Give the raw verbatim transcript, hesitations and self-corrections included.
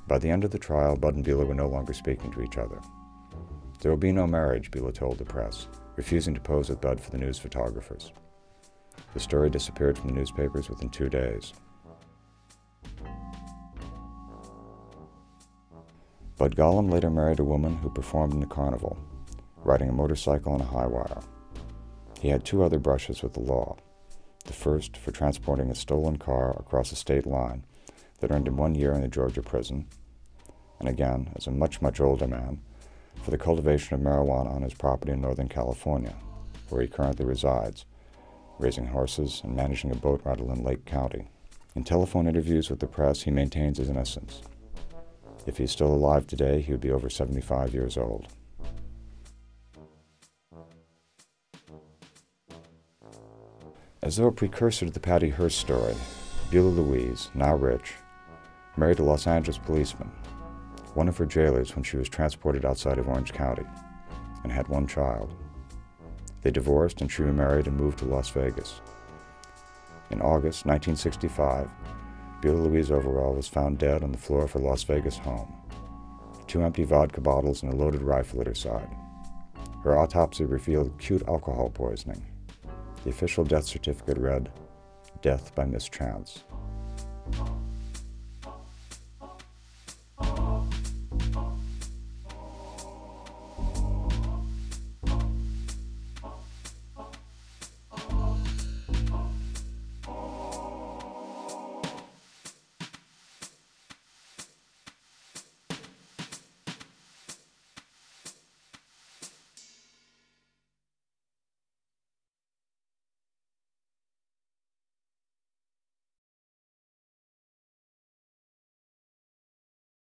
By the end of the trial, Bud and Beulah were no longer speaking to each other. There will be no marriage, Beulah told the press, refusing to pose with Bud for the news photographers. The story disappeared from the newspapers within two days. Bud Golem later married a woman who performed in the carnival, riding a motorcycle on a high wire. He had two other brushes with the law. The first for transporting a stolen car across a state line that earned him one year in a Georgia prison, and again, as a much, much older man, for the cultivation of marijuana on his property in Northern California, where he currently resides, raising horses and managing a boat rental in Lake County. In telephone interviews with the press, he maintains his innocence. If he is still alive today, he would be over seventy-five years old. As though a precursor to the Patty Hearst story, Beulah Louise, now rich, married a Los Angeles policeman, one of her jailers when she was transported outside of Orange County, and had one child. They divorced and she remarried and moved to Las Vegas. In August nineteen sixty-five, Beulah Louise Overall was found dead on the floor of her Las Vegas home, two empty vodka bottles and a loaded rifle at her side. Her autopsy revealed acute alcohol poisoning. The official death certificate read, "Death by mischance."